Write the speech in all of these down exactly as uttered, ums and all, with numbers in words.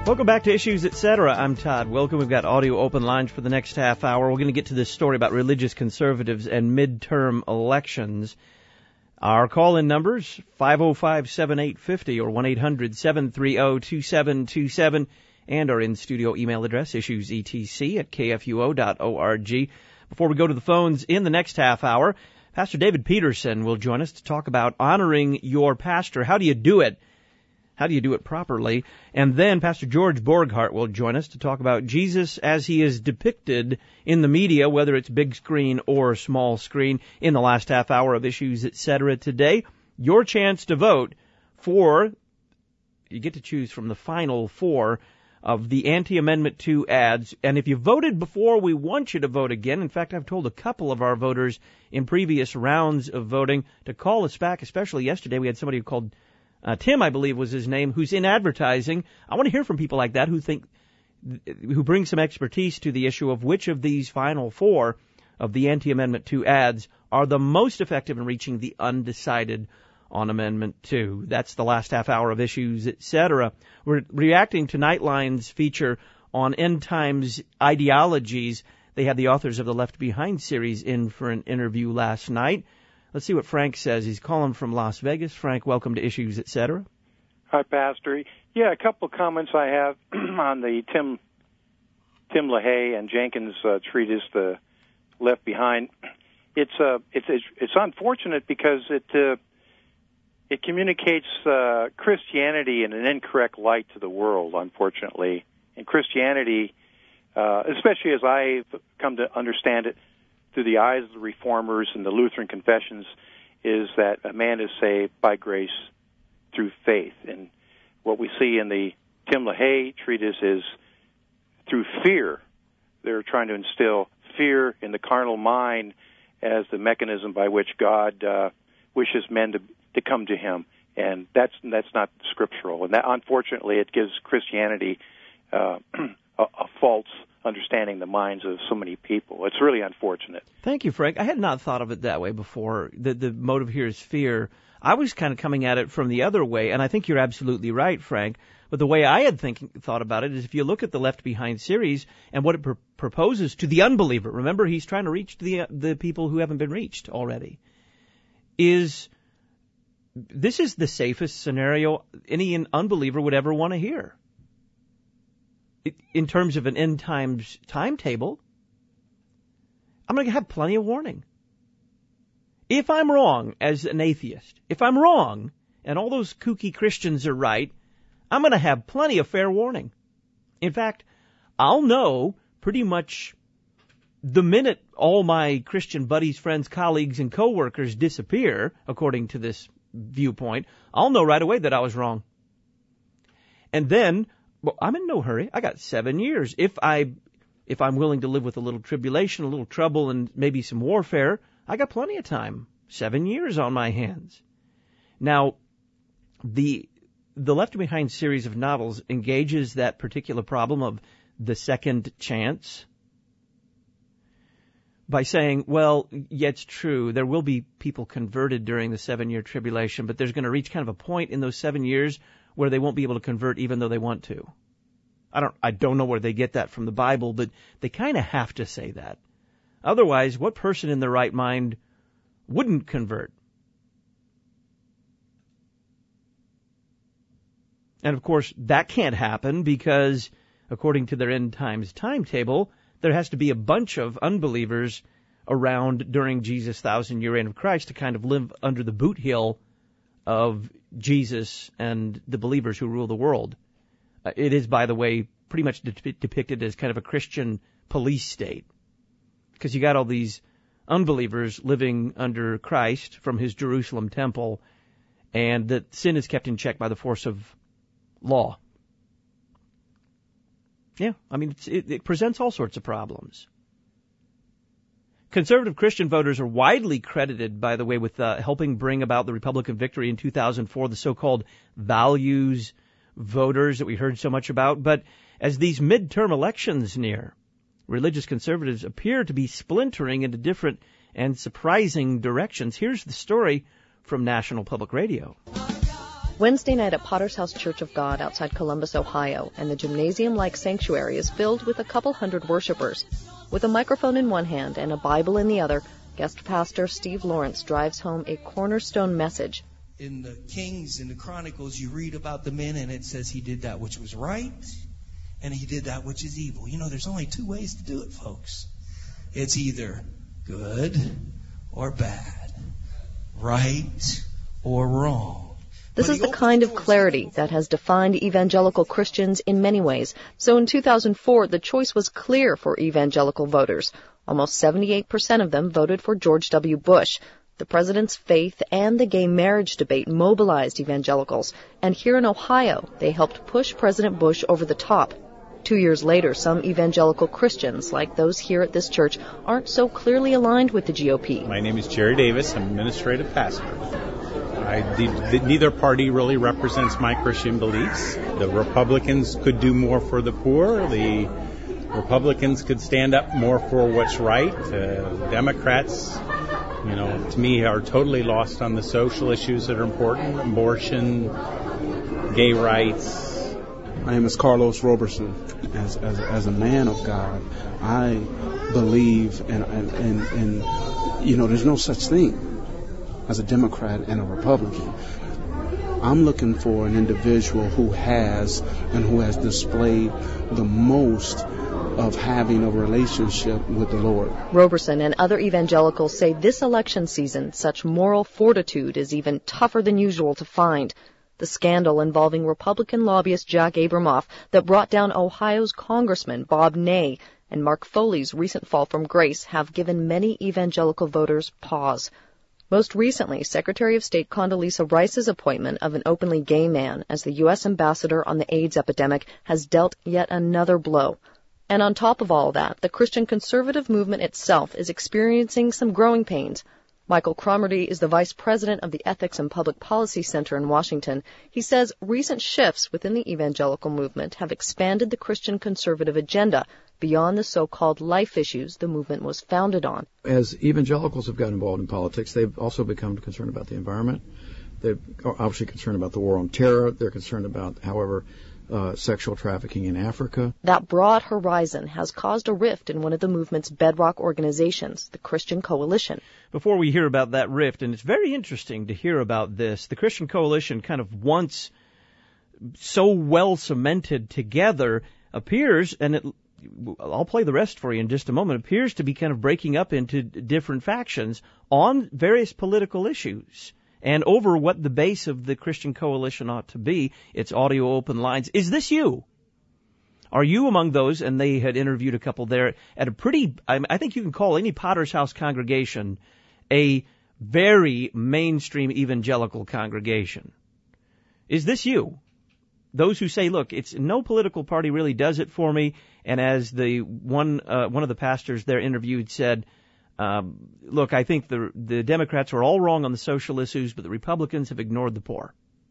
Welcome back to Issues, et cetera. I'm Todd Wilken. We've got audio open lines for the next half hour. We're going to get to this story about religious conservatives and midterm elections. Our call-in numbers, five oh five, seven eight five oh or one eight hundred, seven three oh, two seven two seven, and our in-studio email address, issuesetc at k f u o dot org. Before we go to the phones in the next half hour, Pastor David Peterson will join us to talk about honoring your pastor. How do you do it? How do you do it properly? And then Pastor George Borghardt will join us to talk about Jesus as he is depicted in the media, whether it's big screen or small screen, in the last half hour of Issues, et cetera. Today, your chance to vote for, you get to choose from the final four of the Anti-Amendment two ads. And if you voted before, we want you to vote again. In fact, I've told a couple of our voters in previous rounds of voting to call us back, especially yesterday. We had somebody who called Uh, Tim, I believe, was his name, who's in advertising. I want to hear from people like that who think, who bring some expertise to the issue of which of these final four of the Anti-Amendment two ads are the most effective in reaching the undecided on Amendment two. That's the last half hour of Issues, et cetera. We're reacting to Nightline's feature on end times ideologies. They had the authors of the Left Behind series in for an interview last night. Let's see what Frank says. He's calling from Las Vegas. Frank, welcome to Issues, et cetera. Hi, Pastor. Yeah, a couple of comments I have on the Tim Tim LaHaye and Jenkins uh, treatise, The Left Behind. It's uh, it's it's, it's unfortunate because it uh, it communicates uh, Christianity in an incorrect light to the world. Unfortunately, and Christianity, uh, especially as I've come to understand it, through the eyes of the Reformers and the Lutheran confessions, is that a man is saved by grace through faith. And what we see in the Tim LaHaye treatise is through fear. They're trying to instill fear in the carnal mind as the mechanism by which God uh, wishes men to to come to Him. And that's that's not scriptural. And that, unfortunately, it gives Christianity uh, a, a false understanding the minds of so many people. It's really unfortunate. Thank you, Frank. I had not thought of it that way before. The, the motive here is fear. I was kind of coming at it from the other way, and I think you're absolutely right, Frank. But the way I had thinking, thought about it is if you look at the Left Behind series and what it pr- proposes to the unbeliever, remember he's trying to reach the uh, the people who haven't been reached already, is this is the safest scenario any unbeliever would ever want to hear. In terms of an end times timetable, I'm going to have plenty of warning. If I'm wrong as an atheist, if I'm wrong and all those kooky Christians are right, I'm going to have plenty of fair warning. In fact, I'll know pretty much the minute all my Christian buddies, friends, colleagues, and coworkers disappear, according to this viewpoint, I'll know right away that I was wrong. And then, well, I'm in no hurry. I got seven years. If I, if I'm willing to live with a little tribulation, a little trouble, and maybe some warfare, I got plenty of time. Seven years on my hands. Now, the the Left Behind series of novels engages that particular problem of the second chance by saying, well, yeah, it's true, there will be people converted during the seven-year tribulation, but there's going to reach kind of a point in those seven years where they won't be able to convert even though they want to. I don't I don't know where they get that from the Bible, but they kind of have to say that. Otherwise, what person in their right mind wouldn't convert? And, of course, that can't happen because, according to their end times timetable, there has to be a bunch of unbelievers around during Jesus' thousand-year reign of Christ to kind of live under the boot heel of Jesus and the believers who rule the world. Uh, it is, by the way, pretty much de- depicted as kind of a Christian police state. Because you got all these unbelievers living under Christ from his Jerusalem temple, and that sin is kept in check by the force of law. Yeah, I mean, it's, it, it presents all sorts of problems. Conservative Christian voters are widely credited, by the way, with uh, helping bring about the Republican victory in two thousand four, the so-called values voters that we heard so much about. But as these midterm elections near, religious conservatives appear to be splintering into different and surprising directions. Here's the story from National Public Radio. Wednesday night at Potter's House Church of God outside Columbus, Ohio, and the gymnasium-like sanctuary is filled with a couple hundred worshipers. With a microphone in one hand and a Bible in the other, guest pastor Steve Lawrence drives home a cornerstone message. In the Kings and the Chronicles, you read about the men, and it says he did that which was right, and he did that which is evil. You know, there's only two ways to do it, folks. It's either good or bad, right or wrong. This is the kind of clarity that has defined evangelical Christians in many ways. So in two thousand four, the choice was clear for evangelical voters. Almost seventy-eight percent of them voted for George W. Bush. The president's faith and the gay marriage debate mobilized evangelicals. And here in Ohio, they helped push President Bush over the top. Two years later, some evangelical Christians, like those here at this church, aren't so clearly aligned with the G O P. My name is Jerry Davis. I'm administrative pastor. I, the, the, neither party really represents my Christian beliefs. The Republicans could do more for the poor. The Republicans could stand up more for what's right. Uh, Democrats, you know, to me, are totally lost on the social issues that are important: abortion, gay rights. My name is Carlos Roberson. As, as, as a man of God, I believe, and, and, and, and you know, there's no such thing as a Democrat and a Republican. I'm looking for an individual who has and who has displayed the most of having a relationship with the Lord. Roberson and other evangelicals say this election season, such moral fortitude is even tougher than usual to find. The scandal involving Republican lobbyist Jack Abramoff that brought down Ohio's Congressman Bob Ney and Mark Foley's recent fall from grace have given many evangelical voters pause. Most recently, Secretary of State Condoleezza Rice's appointment of an openly gay man as the U S ambassador on the AIDS epidemic has dealt yet another blow. And on top of all that, the Christian conservative movement itself is experiencing some growing pains. Michael Cromarty is the vice president of the Ethics and Public Policy Center in Washington. He says recent shifts within the evangelical movement have expanded the Christian conservative agenda beyond the so-called life issues the movement was founded on. As evangelicals have gotten involved in politics, they've also become concerned about the environment. They're obviously concerned about the war on terror. They're concerned about, however, uh, sexual trafficking in Africa. That broad horizon has caused a rift in one of the movement's bedrock organizations, the Christian Coalition. Before we hear about that rift, and it's very interesting to hear about this, the Christian Coalition, kind of once so well cemented together, appears, and it, I'll play the rest for you in just a moment, appears to be kind of breaking up into different factions on various political issues and over what the base of the Christian Coalition ought to be. It's audio open lines. Is this you? Are you among those? And they had interviewed a couple there at a pretty, I think you can call any Potter's House congregation a very mainstream evangelical congregation. Is this you? Those who say, look, it's no political party really does it for me. And as the one uh, one of the pastors there interviewed said, um, look, I think the the Democrats are all wrong on the social issues, but the Republicans have ignored the poor.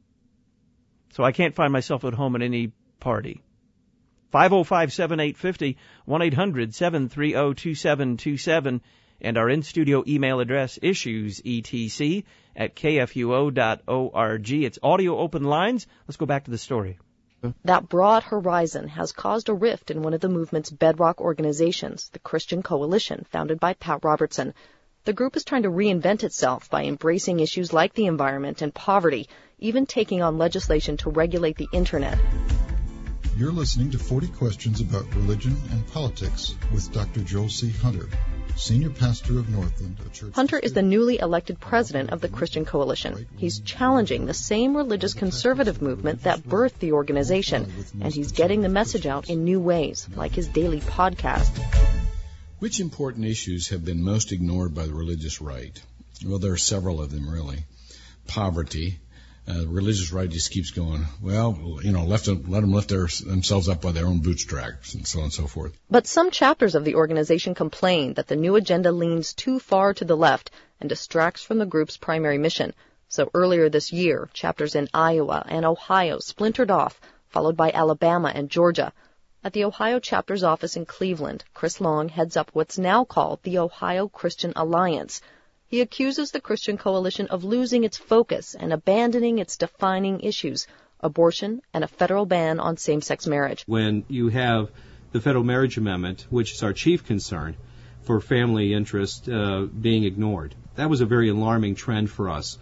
So I can't find myself at home in any party. five oh five, seven eight five oh, one eight hundred, seven three oh, two seven two seven, and our in-studio email address, issuesetc at k f u o dot org. It's audio open lines. Let's go back to the story. That broad horizon has caused a rift in one of the movement's bedrock organizations, the Christian Coalition, founded by Pat Robertson. The group is trying to reinvent itself by embracing issues like the environment and poverty, even taking on legislation to regulate the Internet. You're listening to forty Questions About Religion and Politics with Doctor Joel C. Hunter, Senior Pastor of Northland, a church... Hunter is the newly elected president of the Christian Coalition. He's challenging the same religious conservative movement that birthed the organization, and he's getting the message out in new ways, like his daily podcast. Which important issues have been most ignored by the religious right? Well, there are several of them, really. Poverty. Uh, the religious right just keeps going, well, you know, left them, let them lift their, themselves up by their own bootstraps and so on and so forth. But some chapters of the organization complain that the new agenda leans too far to the left and distracts from the group's primary mission. So earlier this year, chapters in Iowa and Ohio splintered off, followed by Alabama and Georgia. At the Ohio chapter's office in Cleveland, Chris Long heads up what's now called the Ohio Christian Alliance. He accuses the Christian Coalition of losing its focus and abandoning its defining issues, abortion and a federal ban on same-sex marriage. When you have the federal marriage amendment, which is our chief concern for family interest, uh, being ignored, that was a very alarming trend for us.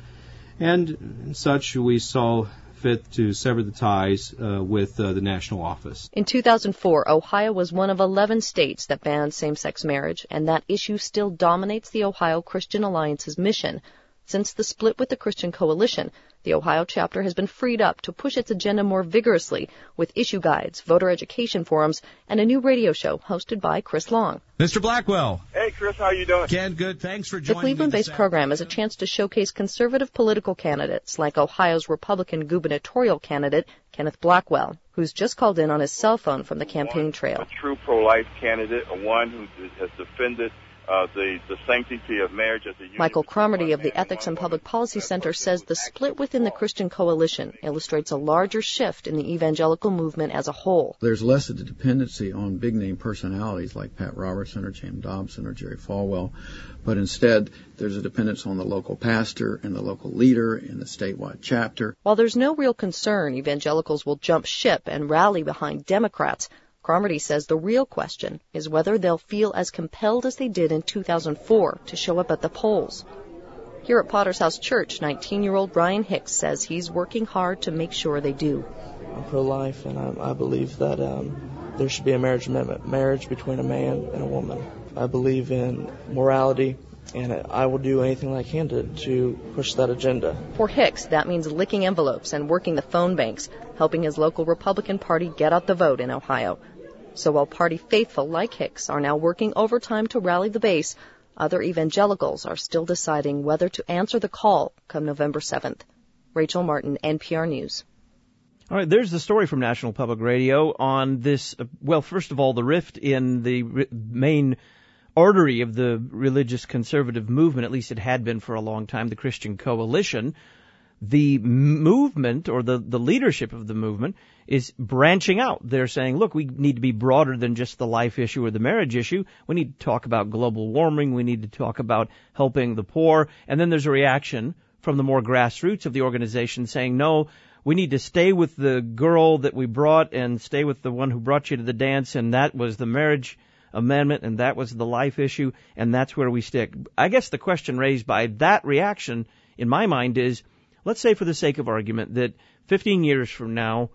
And as such, we saw fit to sever the ties uh, with uh, the national office. In two thousand four, Ohio was one of eleven states that banned same-sex marriage, and that issue still dominates the Ohio Christian Alliance's mission. Since the split with the Christian Coalition, the Ohio chapter has been freed up to push its agenda more vigorously with issue guides, voter education forums, and a new radio show hosted by Chris Long. Mister Blackwell. Hey, Chris, how you doing? Ken, good. Thanks for joining me. The Cleveland-based program is a chance to showcase conservative political candidates like Ohio's Republican gubernatorial candidate, Kenneth Blackwell, who's just called in on his cell phone from the campaign trail. A true pro-life candidate, a one who has defended Uh, the, the sanctity of marriage as a union. Michael Cromarty of the Ethics and Public Policy Center says the split within the Christian Coalition illustrates a larger shift in the evangelical movement as a whole. There's less of the dependency on big-name personalities like Pat Robertson or James Dobson or Jerry Falwell, but instead there's a dependence on the local pastor and the local leader in the statewide chapter. While there's no real concern evangelicals will jump ship and rally behind Democrats, Cromarty says the real question is whether they'll feel as compelled as they did in two thousand four to show up at the polls. Here at Potter's House Church, nineteen-year-old Brian Hicks says he's working hard to make sure they do. I'm pro-life, and I, I believe that um, there should be a marriage amendment, marriage between a man and a woman. I believe in morality, and I will do anything I can to, to push that agenda. For Hicks, that means licking envelopes and working the phone banks, helping his local Republican Party get out the vote in Ohio. So while party faithful like Hicks are now working overtime to rally the base, other evangelicals are still deciding whether to answer the call come November seventh. Rachel Martin, N P R News. All right, there's the story from National Public Radio on this, uh, well, first of all, the rift in the re- main artery of the religious conservative movement, at least it had been for a long time, the Christian Coalition. The movement, or the, the leadership of the movement, is branching out. They're saying, look, we need to be broader than just the life issue or the marriage issue. We need to talk about global warming. We need to talk about helping the poor. And then there's a reaction from the more grassroots of the organization saying, no, we need to stay with the girl that we brought and stay with the one who brought you to the dance, and that was the marriage amendment, and that was the life issue, and that's where we stick. I guess the question raised by that reaction, in my mind, is, let's say for the sake of argument that fifteen years from now,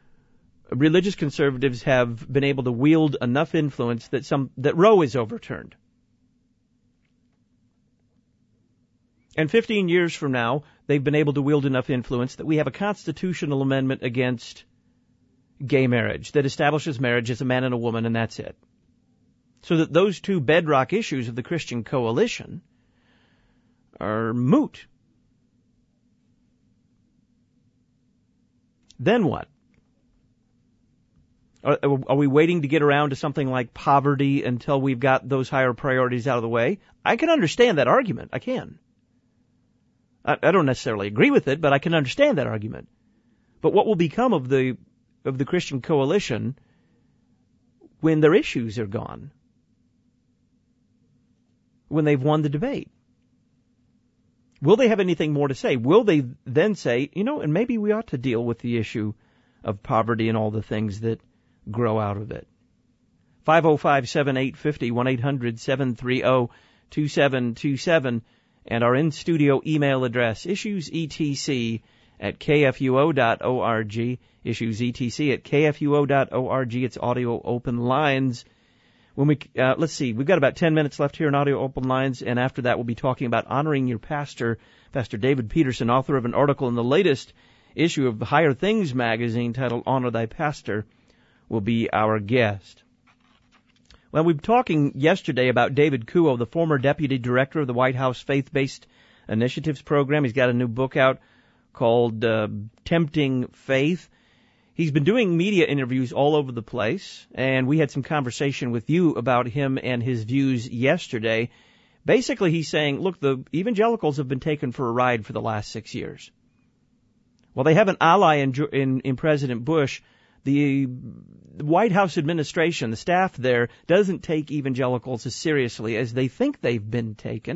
religious conservatives have been able to wield enough influence that some that Roe is overturned. And fifteen years from now, they've been able to wield enough influence that we have a constitutional amendment against gay marriage that establishes marriage as a man and a woman, and that's it. So that those two bedrock issues of the Christian Coalition are moot. Then what? Are, are we waiting to get around to something like poverty until we've got those higher priorities out of the way? I can understand that argument. I can. I, I don't necessarily agree with it, but I can understand that argument. But what will become of the of the Christian Coalition when their issues are gone? When they've won the debate? Will they have anything more to say? Will they then say, you know, and maybe we ought to deal with the issue of poverty and all the things that grow out of it? five oh five, seven eight five oh, one eight hundred, seven three zero, two seven two seven, and our in-studio email address, issuesetc at k f u o dot org, issuesetc at k f u o dot org. It's audio open lines. When we uh, let's see, we've got about ten minutes left here in Audio Open Lines, and after that we'll be talking about honoring your pastor. Pastor David Peterson, author of an article in the latest issue of Higher Things magazine titled Honor Thy Pastor, will be our guest. Well, we were talking yesterday about David Kuo, the former deputy director of the White House Faith-Based Initiatives Program. He's got a new book out called uh, Tempting Faith. He's been doing media interviews all over the place, and we had some conversation with you about him and his views yesterday. Basically, he's saying, look, the evangelicals have been taken for a ride for the last six years. Well, they have an ally in, in, in President Bush. The White House administration, the staff there, doesn't take evangelicals as seriously as they think they've been taken.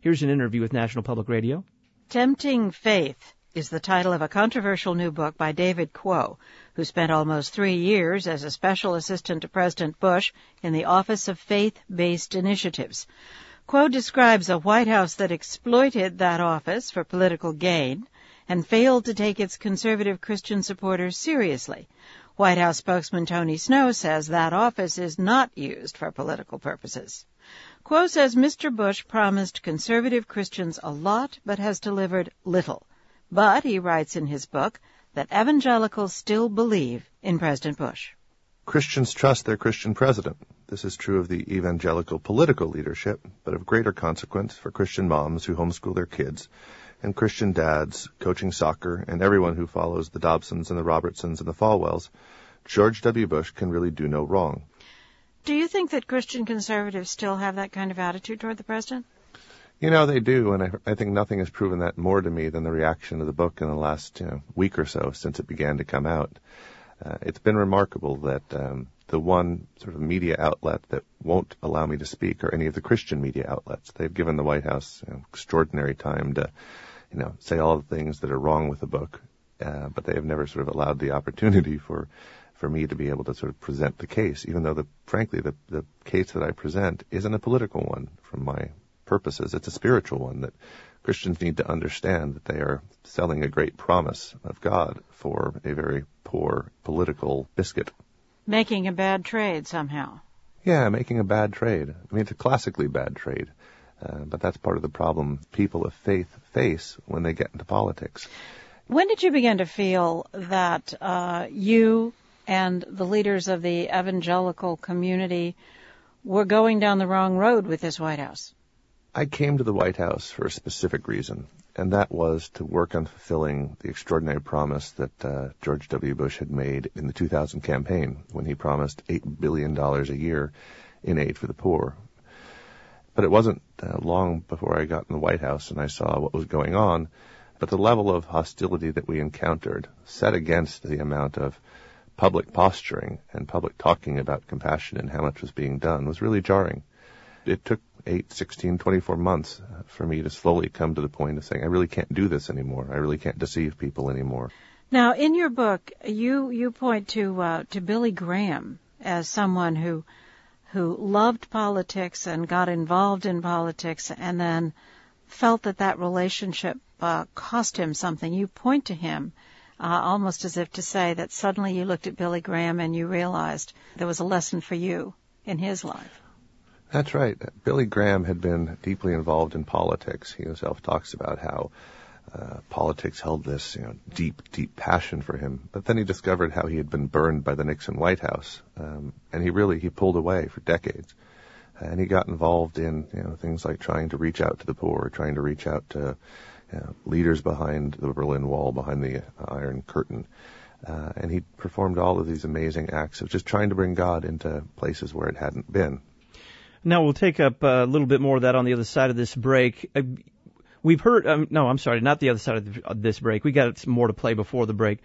Here's an interview with National Public Radio. Tempting Faith is the title of a controversial new book by David Quo, who spent almost three years as a special assistant to President Bush in the Office of Faith-Based Initiatives. Quo describes a White House that exploited that office for political gain and failed to take its conservative Christian supporters seriously. White House spokesman Tony Snow says that office is not used for political purposes. Quo says Mister Bush promised conservative Christians a lot but has delivered little. But, he writes in his book, that evangelicals still believe in President Bush. Christians trust their Christian president. This is true of the evangelical political leadership, but of greater consequence for Christian moms who homeschool their kids, and Christian dads coaching soccer, and everyone who follows the Dobsons and the Robertsons and the Falwells. George W. Bush can really do no wrong. Do you think that Christian conservatives still have that kind of attitude toward the president? You know, they do, and I, I think nothing has proven that more to me than the reaction to the book in the last you know, week or so since it began to come out. Uh, it's been remarkable that um, the one sort of media outlet that won't allow me to speak are any of the Christian media outlets. They've given the White House you know, extraordinary time to, you know, say all the things that are wrong with the book, uh, but they have never sort of allowed the opportunity for for me to be able to sort of present the case, even though, the frankly, the, the case that I present isn't a political one from my purposes. It's a spiritual one that Christians need to understand that they are selling a great promise of God for a very poor political biscuit. Making a bad trade somehow. Yeah, making a bad trade. I mean, it's a classically bad trade. Uh, but that's part of the problem people of faith face when they get into politics. When did you begin to feel that uh, you and the leaders of the evangelical community were going down the wrong road with this White House? I came to the White House for a specific reason, and that was to work on fulfilling the extraordinary promise that uh, George W. Bush had made in the two thousand campaign when he promised eight billion dollars a year in aid for the poor. But it wasn't uh, long before I got in the White House and I saw what was going on, but the level of hostility that we encountered, set against the amount of public posturing and public talking about compassion and how much was being done, was really jarring. It took eight, sixteen, twenty-four months for me to slowly come to the point of saying, I really can't do this anymore. I really can't deceive people anymore. Now, in your book, you, you point to uh, to Billy Graham as someone who who loved politics and got involved in politics and then felt that that relationship uh, cost him something. You point to him uh, almost as if to say that suddenly you looked at Billy Graham and you realized there was a lesson for you in his life. That's right. Billy Graham had been deeply involved in politics. He himself talks about how uh, politics held this, you know, deep, deep passion for him. But then he discovered how he had been burned by the Nixon White House, um, and he really he pulled away for decades. And he got involved in you know things like trying to reach out to the poor, trying to reach out to you know, leaders behind the Berlin Wall, behind the Iron Curtain. Uh, and he performed all of these amazing acts of just trying to bring God into places where it hadn't been. Now, we'll take up a little bit more of that on the other side of this break. Uh, we've heard, um, no, I'm sorry, not the other side of, the, of this break. We got some more to play before the break.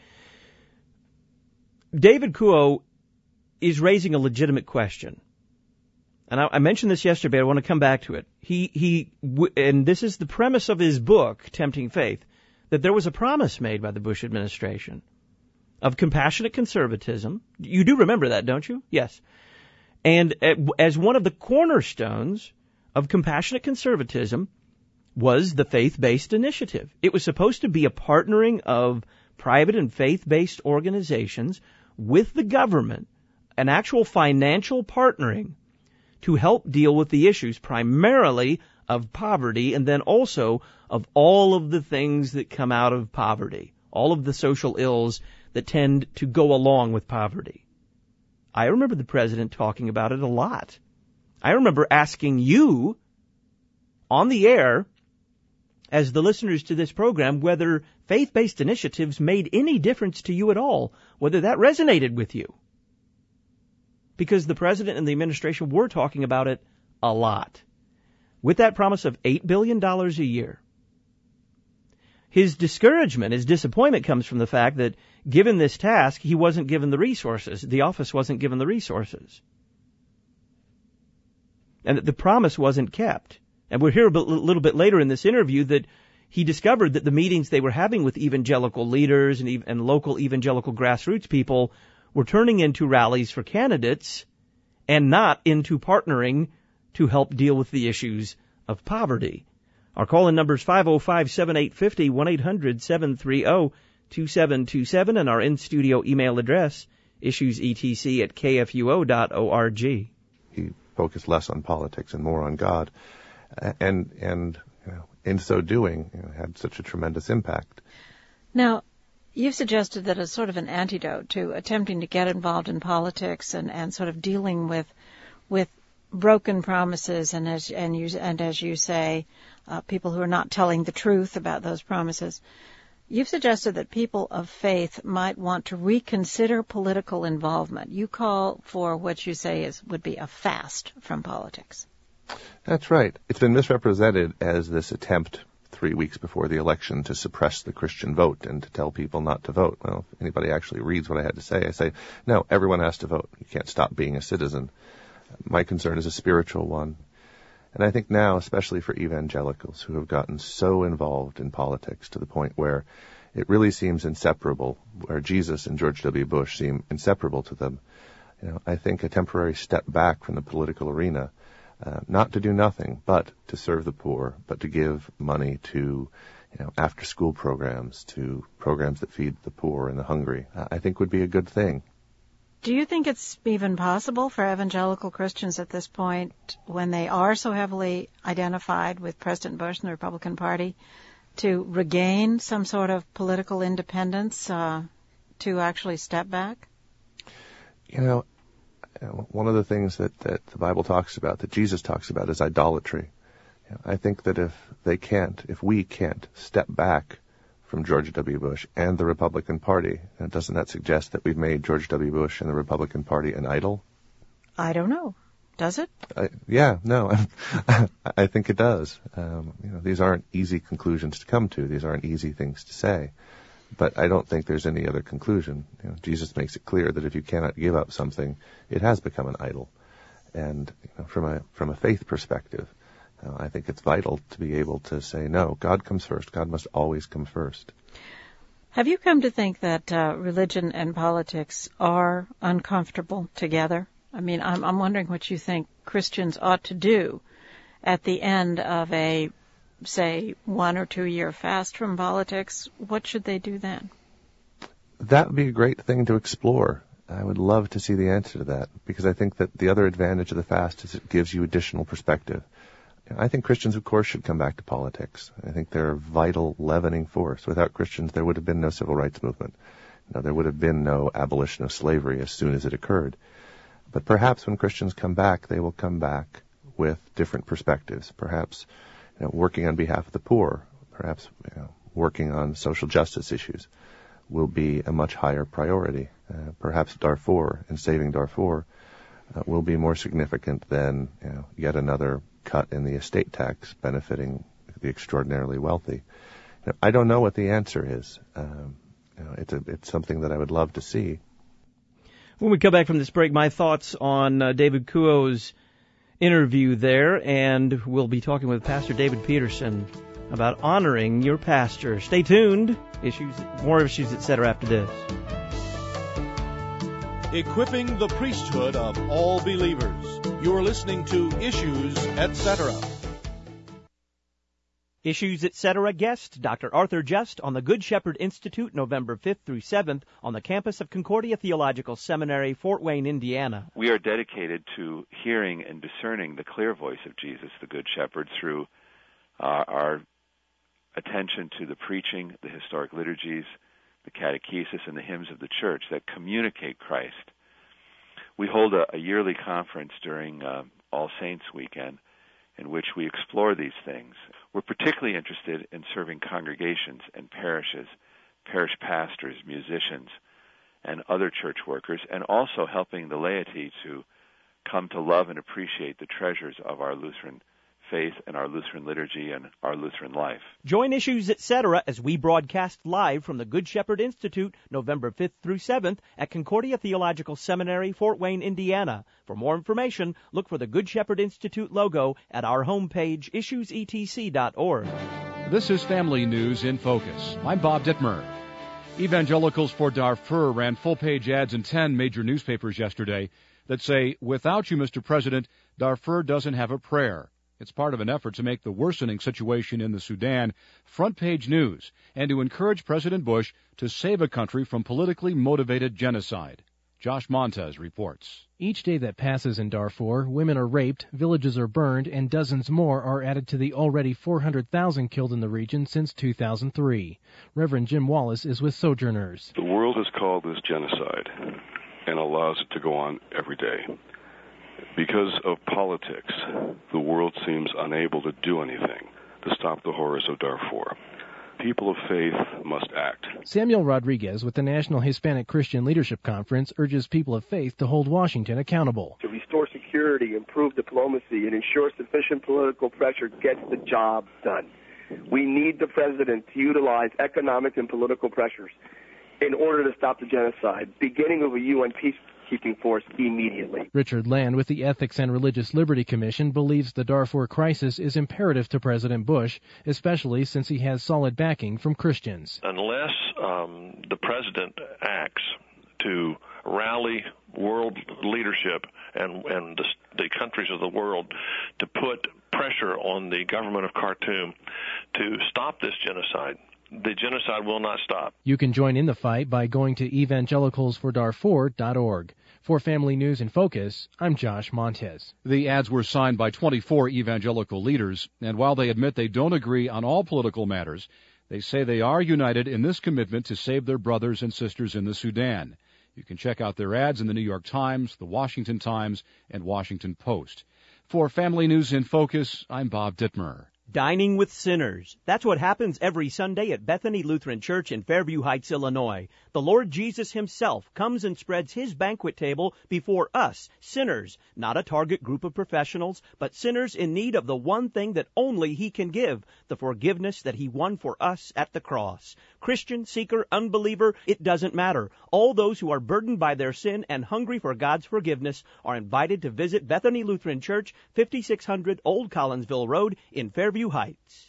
David Quo is raising a legitimate question. And I, I mentioned this yesterday, but I want to come back to it. He, he, w- and this is the premise of his book, Tempting Faith, that there was a promise made by the Bush administration of compassionate conservatism. You do remember that, don't you? Yes. And as one of the cornerstones of compassionate conservatism was the faith-based initiative. It was supposed to be a partnering of private and faith-based organizations with the government, an actual financial partnering to help deal with the issues primarily of poverty and then also of all of the things that come out of poverty, all of the social ills that tend to go along with poverty. I remember the president talking about it a lot. I remember asking you on the air, as the listeners to this program, whether faith-based initiatives made any difference to you at all, whether that resonated with you. Because the president and the administration were talking about it a lot. With that promise of eight billion dollars a year. His discouragement, his disappointment comes from the fact that given this task, he wasn't given the resources. The office wasn't given the resources. And that the promise wasn't kept. And we'll hear a bit, little bit later in this interview that he discovered that the meetings they were having with evangelical leaders and, and local evangelical grassroots people were turning into rallies for candidates and not into partnering to help deal with the issues of poverty. Our call-in number is five oh five, seven eight five oh, one eight hundred, seven three zero, two seven two seven, and our in-studio email address, issuesetc at k f u o dot org. He focused less on politics and more on God, and and you know, in so doing, you know, had such a tremendous impact. Now, you've suggested that as sort of an antidote to attempting to get involved in politics and, and sort of dealing with with broken promises and as and you and as you say, uh, people who are not telling the truth about those promises. You've suggested that people of faith might want to reconsider political involvement. You call for what you say is would be a fast from politics. That's right. It's been misrepresented as this attempt three weeks before the election to suppress the Christian vote and to tell people not to vote. Well, if anybody actually reads what I had to say, I say, no, everyone has to vote. You can't stop being a citizen. My concern is a spiritual one. And I think now, especially for evangelicals who have gotten so involved in politics to the point where it really seems inseparable, where Jesus and George W. Bush seem inseparable to them, you know, I think a temporary step back from the political arena, uh, not to do nothing, but to serve the poor, but to give money to, you know, after-school programs, to programs that feed the poor and the hungry, uh, I think would be a good thing. Do you think it's even possible for evangelical Christians at this point, when they are so heavily identified with President Bush and the Republican Party, to regain some sort of political independence, uh, to actually step back? You know, one of the things that, that the Bible talks about, that Jesus talks about, is idolatry. You know, I think that if they can't, if we can't step back from George W. Bush and the Republican Party, and doesn't that suggest that we've made George W. Bush and the Republican Party an idol? I don't know. Does it? I, yeah, no, I think it does. Um, you know, these aren't easy conclusions to come to. These aren't easy things to say. But I don't think there's any other conclusion. You know, Jesus makes it clear that if you cannot give up something, it has become an idol. And you know, from a from a faith perspective, Uh, I think it's vital to be able to say, no, God comes first. God must always come first. Have you come to think that uh, religion and politics are uncomfortable together? I mean, I'm, I'm wondering what you think Christians ought to do at the end of a, say, one or two year fast from politics. What should they do then? That would be a great thing to explore. I would love to see the answer to that, because I think that the other advantage of the fast is it gives you additional perspective. I think Christians, of course, should come back to politics. I think they're a vital leavening force. Without Christians, there would have been no civil rights movement. You know, there would have been no abolition of slavery as soon as it occurred. But perhaps when Christians come back, they will come back with different perspectives. Perhaps, you know, working on behalf of the poor, perhaps you know, working on social justice issues will be a much higher priority. Uh, perhaps Darfur and saving Darfur uh, will be more significant than you know, yet another cut in the estate tax benefiting the extraordinarily wealthy. You know, I don't know what the answer is. Um, you know, it's a, it's something that I would love to see. When we come back from this break, my thoughts on uh, David Kuo's interview there, and we'll be talking with Pastor David Peterson about honoring your pastor. Stay tuned. Issues, more issues, et cetera, after this. Equipping the priesthood of all believers. You're listening to Issues, et cetera. Issues, et cetera guest, Doctor Arthur Just on the Good Shepherd Institute, November fifth through seventh, on the campus of Concordia Theological Seminary, Fort Wayne, Indiana. We are dedicated to hearing and discerning the clear voice of Jesus, the Good Shepherd, through uh, our attention to the preaching, the historic liturgies, the catechesis, and the hymns of the church that communicate Christ. We hold a, a yearly conference during uh, All Saints Weekend in which we explore these things. We're particularly interested in serving congregations and parishes, parish pastors, musicians, and other church workers, and also helping the laity to come to love and appreciate the treasures of our Lutheran faith and our Lutheran liturgy and our Lutheran life. Join Issues, et cetera as we broadcast live from the Good Shepherd Institute November fifth through seventh at Concordia Theological Seminary, Fort Wayne, Indiana. For more information, look for the Good Shepherd Institute logo at our homepage, issues e t c dot org. This is Family News in Focus. I'm Bob Dittmer. Evangelicals for Darfur ran full-page ads in ten major newspapers yesterday that say, "Without you, Mister President, Darfur doesn't have a prayer." It's part of an effort to make the worsening situation in the Sudan front-page news and to encourage President Bush to save a country from politically motivated genocide. Josh Montez reports. Each day that passes in Darfur, women are raped, villages are burned, and dozens more are added to the already four hundred thousand killed in the region since two thousand three. Reverend Jim Wallace is with Sojourners. The world has called this genocide and allows it to go on every day. Because of politics, the world seems unable to do anything to stop the horrors of Darfur. People of faith must act. Samuel Rodriguez with the National Hispanic Christian Leadership Conference urges people of faith to hold Washington accountable. To restore security, improve diplomacy, and ensure sufficient political pressure gets the job done. We need the president to utilize economic and political pressures in order to stop the genocide, beginning with a U N peacekeeping force immediately. Richard Land with the Ethics and Religious Liberty Commission believes the Darfur crisis is imperative to President Bush, especially since he has solid backing from Christians. Unless um, the president acts to rally world leadership and, and the, the countries of the world to put pressure on the government of Khartoum to stop this genocide, the genocide will not stop. You can join in the fight by going to evangelicals for darfur dot org. For Family News in Focus, I'm Josh Montez. The ads were signed by twenty-four evangelical leaders, and while they admit they don't agree on all political matters, they say they are united in this commitment to save their brothers and sisters in the Sudan. You can check out their ads in the New York Times, the Washington Times, and Washington Post. For Family News in Focus, I'm Bob Dittmer. Dining with Sinners. That's what happens every Sunday at Bethany Lutheran Church in Fairview Heights, Illinois. The Lord Jesus himself comes and spreads his banquet table before us, sinners, not a target group of professionals, but sinners in need of the one thing that only he can give, the forgiveness that he won for us at the cross. Christian, seeker, unbeliever, it doesn't matter. All those who are burdened by their sin and hungry for God's forgiveness are invited to visit Bethany Lutheran Church, fifty-six hundred Old Collinsville Road in Fairview Heights.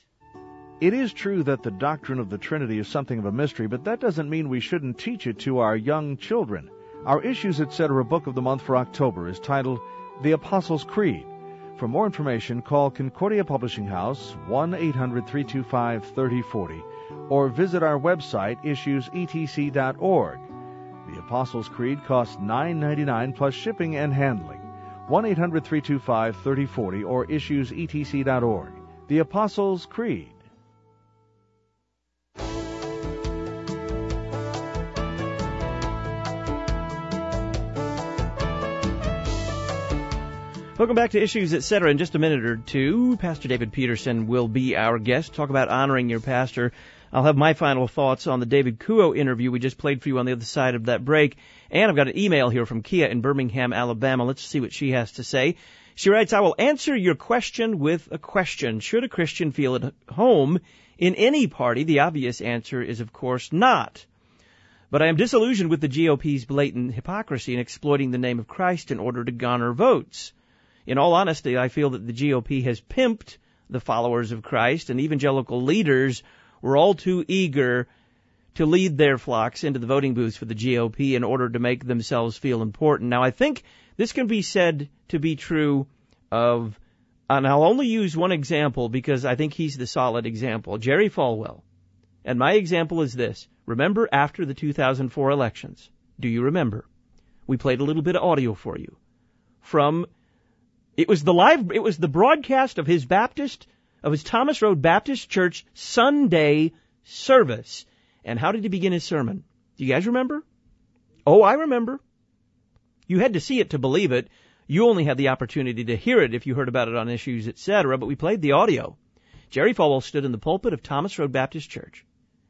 It is true that the doctrine of the Trinity is something of a mystery, but that doesn't mean we shouldn't teach it to our young children. Our Issues, et cetera book of the month for October is titled The Apostles' Creed. For more information, call Concordia Publishing House, one eight hundred three two five three zero four zero, or visit our website, issues e t c dot org. The Apostles' Creed costs nine ninety-nine plus shipping and handling. one eight hundred three two five three zero four zero or issues e t c dot org. The Apostles' Creed. Welcome back to Issues, et cetera. In just a minute or two, Pastor David Peterson will be our guest. Talk about honoring your pastor. I'll have my final thoughts on the David Kuo interview we just played for you on the other side of that break. And I've got an email here from Kia in Birmingham, Alabama. Let's see what she has to say. She writes, I will answer your question with a question. Should a Christian feel at home in any party? The obvious answer is, of course, not. But I am disillusioned with the G O P's blatant hypocrisy in exploiting the name of Christ in order to garner votes. In all honesty, I feel that the G O P has pimped the followers of Christ, and evangelical leaders were all too eager to lead their flocks into the voting booths for the G O P in order to make themselves feel important. Now, I think this can be said to be true of, and I'll only use one example because I think he's the solid example, Jerry Falwell. And my example is this. Remember after the two thousand four elections? Do you remember? We played a little bit of audio for you from It was the live, it was the broadcast of his Baptist, of his Thomas Road Baptist Church Sunday service. And how did he begin his sermon? Do you guys remember? Oh, I remember. You had to see it to believe it. You only had the opportunity to hear it if you heard about it on Issues, et cetera, but we played the audio. Jerry Falwell stood in the pulpit of Thomas Road Baptist Church.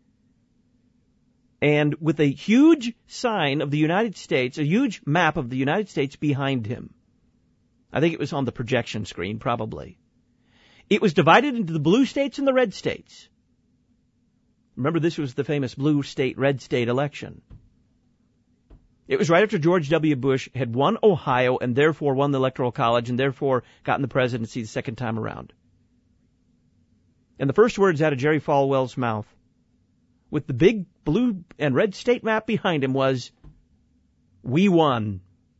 And with a huge sign of the United States, a huge map of the United States behind him. I think it was on the projection screen, probably. It was divided into the blue states and the red states. Remember, this was the famous blue state, red state election. It was right after George W. Bush had won Ohio and therefore won the Electoral College and therefore gotten the presidency the second time around. And the first words out of Jerry Falwell's mouth, with the big blue and red state map behind him, was, "We won.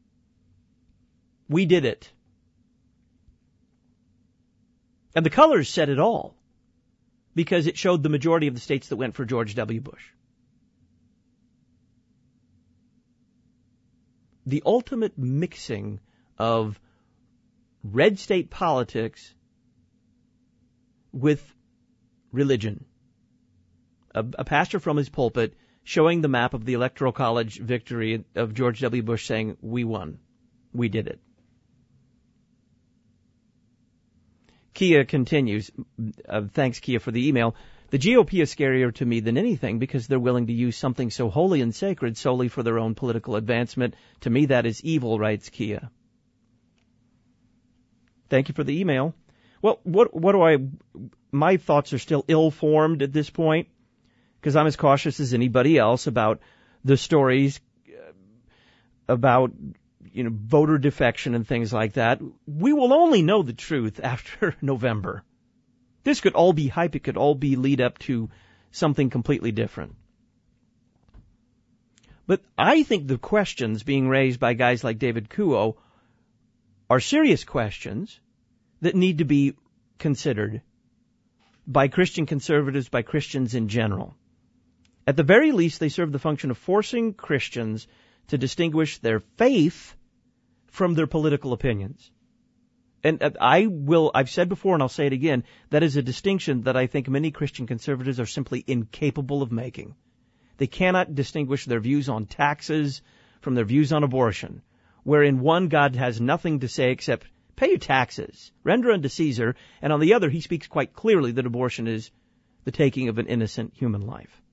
We did it." And the colors said it all, because it showed the majority of the states that went for George W. Bush. The ultimate mixing of red state politics with religion. A, a pastor from his pulpit showing the map of the Electoral College victory of George W. Bush, saying, "We won. We did it." Kia continues, uh, thanks Kia for the email, "The G O P is scarier to me than anything because they're willing to use something so holy and sacred solely for their own political advancement. To me, that is evil," writes Kia. Thank you for the email. Well, what, what do I, my thoughts are still ill-formed at this point, because I'm as cautious as anybody else about the stories about, you know, voter defection and things like that. We will only know the truth after November. This could all be hype. It could all be lead up to something completely different. But I think the questions being raised by guys like David Kuo are serious questions that need to be considered by Christian conservatives, by Christians in general. At the very least, they serve the function of forcing Christians to distinguish their faith from their political opinions. And I will, I've said before and I'll say it again, that is a distinction that I think many Christian conservatives are simply incapable of making. They cannot distinguish their views on taxes from their views on abortion, wherein one, God has nothing to say except pay your taxes, render unto Caesar, and on the other, he speaks quite clearly that abortion is the taking of an innocent human life.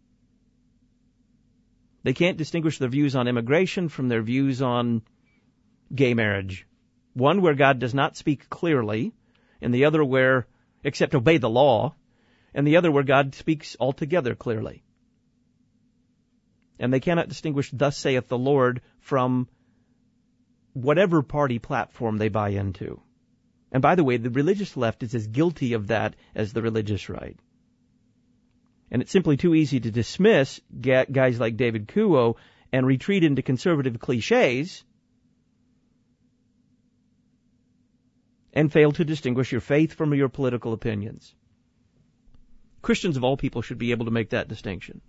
They can't distinguish their views on immigration from their views on gay marriage. One where God does not speak clearly, and the other where, except obey the law, and the other where God speaks altogether clearly. And they cannot distinguish thus saith the Lord from whatever party platform they buy into. And by the way, the religious left is as guilty of that as the religious right. And it's simply too easy to dismiss guys like David Kuo and retreat into conservative cliches and fail to distinguish your faith from your political opinions. Christians of all people should be able to make that distinction.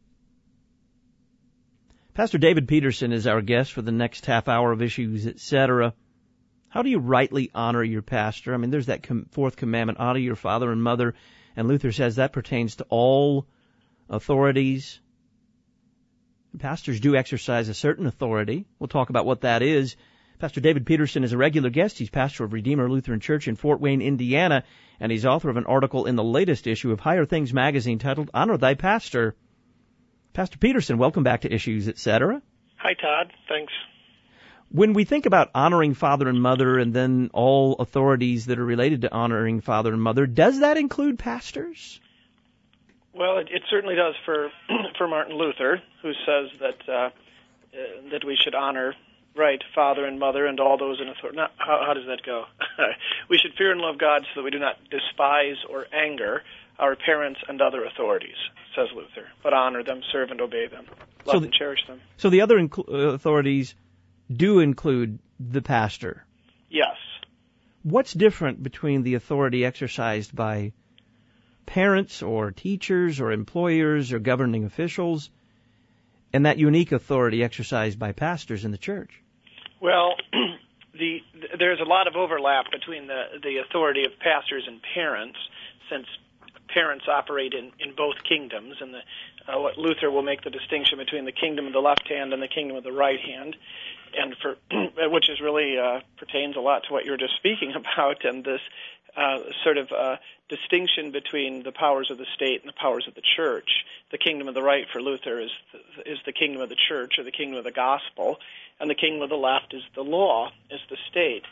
Pastor David Peterson is our guest for the next half hour of Issues, et cetera. How do you rightly honor your pastor? I mean, there's that com- fourth commandment, honor your father and mother, and Luther says that pertains to all authorities. Pastors do exercise a certain authority. We'll talk about what that is. Pastor David Peterson is a regular guest. He's pastor of Redeemer Lutheran Church in Fort Wayne, Indiana, and he's author of an article in the latest issue of Higher Things magazine titled Honor Thy Pastor. Pastor Peterson, welcome back to Issues, et cetera. Hi, Todd. Thanks. When we think about honoring father and mother and then all authorities that are related to honoring father and mother, does that include pastors? Well, it, it certainly does for for Martin Luther, who says that uh, uh, that we should honor, right, father and mother and all those in authority. Now, how, how does that go? We should fear and love God so that we do not despise or anger our parents and other authorities, says Luther, but honor them, serve and obey them, love so the, and cherish them. So the other inc- authorities do include the pastor? Yes. What's different between the authority exercised by parents or teachers or employers or governing officials and that unique authority exercised by pastors in the church? Well, the, there's a lot of overlap between the, the authority of pastors and parents, since parents operate in, in both kingdoms, and the, uh, what Luther will make the distinction between the kingdom of the left hand and the kingdom of the right hand, and for which is really uh, pertains a lot to what you were just speaking about, and this uh, sort of uh, distinction between the powers of the state and the powers of the church. The kingdom of the right for Luther is the, is the kingdom of the church, or the kingdom of the gospel, and the kingdom of the left is the law, is the state.